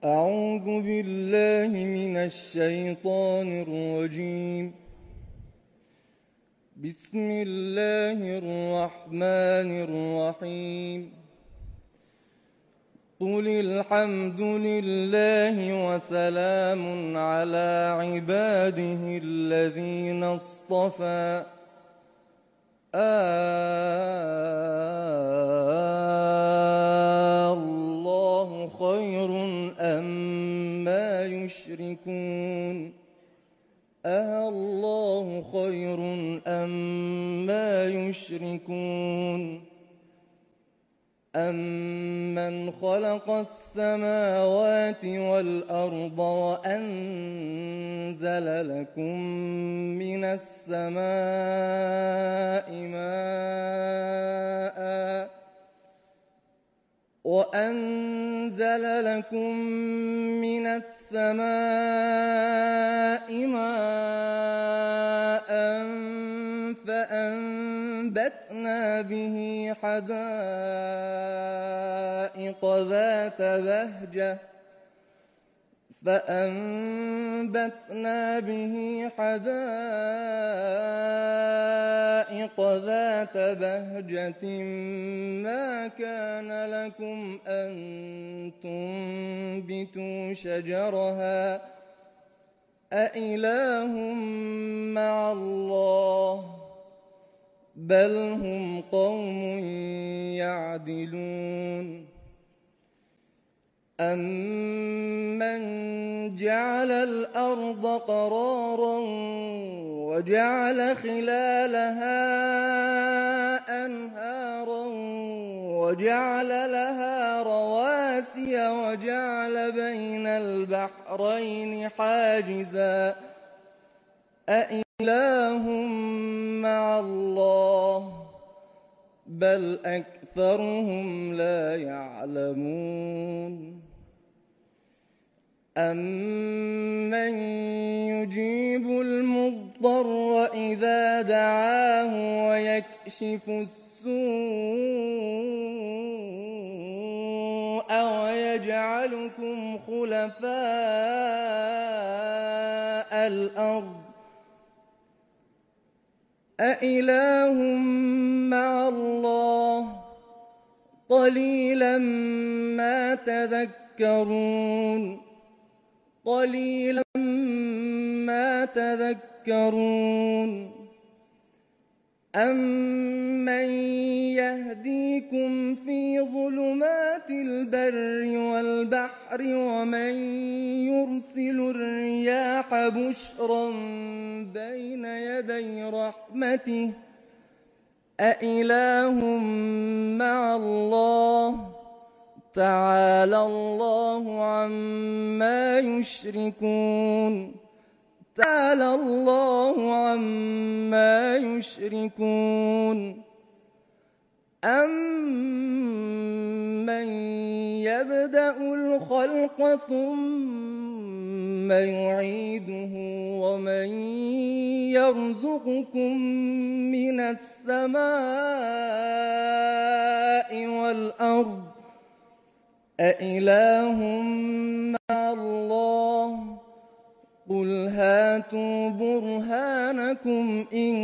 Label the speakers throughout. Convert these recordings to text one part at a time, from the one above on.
Speaker 1: أعوذ بالله من الشيطان الرجيم. بسم الله الرحمن الرحيم. قل الحمد لله وسلام على عباده الذين اصطفى الله خير أما يشركون الله خير أما يشركون أمن خلق السماوات والأرض وأنزل لكم من السماء ماء فأنبتنا به حدائق ذات بهجة ما كان لكم أن تنبتوا شجرها أإله مع الله بل هم قوم يعدلون أمن جعل الأرض قرارا وجعل خلالها أنهارا وجعل لها رواسي وجعل بين البحرين حاجزا أإله مع الله بل أكثرهم لا يعلمون أمن يجيب المضطر إذا دعاه ويكشف السوء ويجعلكم خلفاء الأرض أإله مع الله قليلا ما تذكرون أمن يهديكم في ظلمات البر والبحر ومن يرسل الرياح بشرا بين يدي رحمته أإله مع الله تعالى الله عما يشركون أمن يبدأ الخلق ثم يعيده ومن يرزقكم من السماء والأرض أإله مع الله قل هاتوا برهانكم إن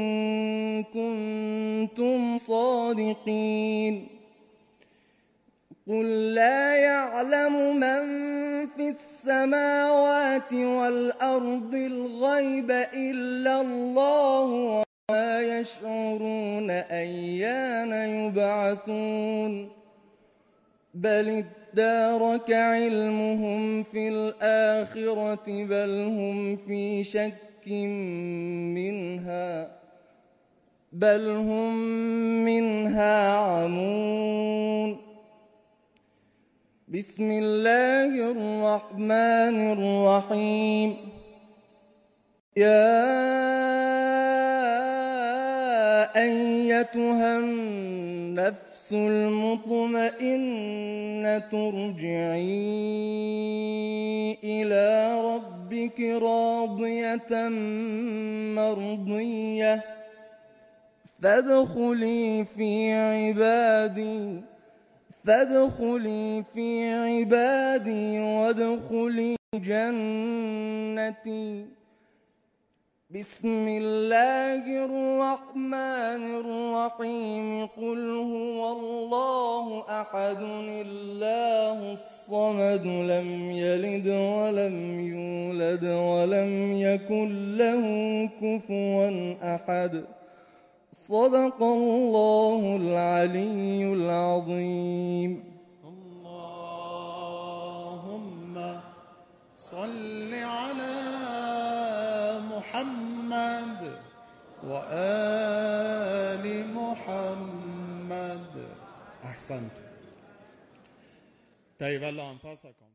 Speaker 1: كنتم صادقين قل لا يعلم من في السماوات والأرض الغيب إلا الله وما يشعرون أيان يبعثون بل ادارك علمهم في الآخرة بل هم في شك منها عمون بسم الله الرحمن الرحيم يا أيتها النفس المطمئنة ارجعي إلى ربك راضية مرضية فادخلي في عبادي فادخلي في عبادي وادخلي جنتي. بسم الله الرحمن الرحيم. قل هو الله أحد الله الصمد لم يلد ولم يولد ولم يكن له كفوا أحد. صدق الله العلي العظيم.
Speaker 2: اللهم صل على محمد وآل محمد. أحسنت. طيب الله أنفسكم.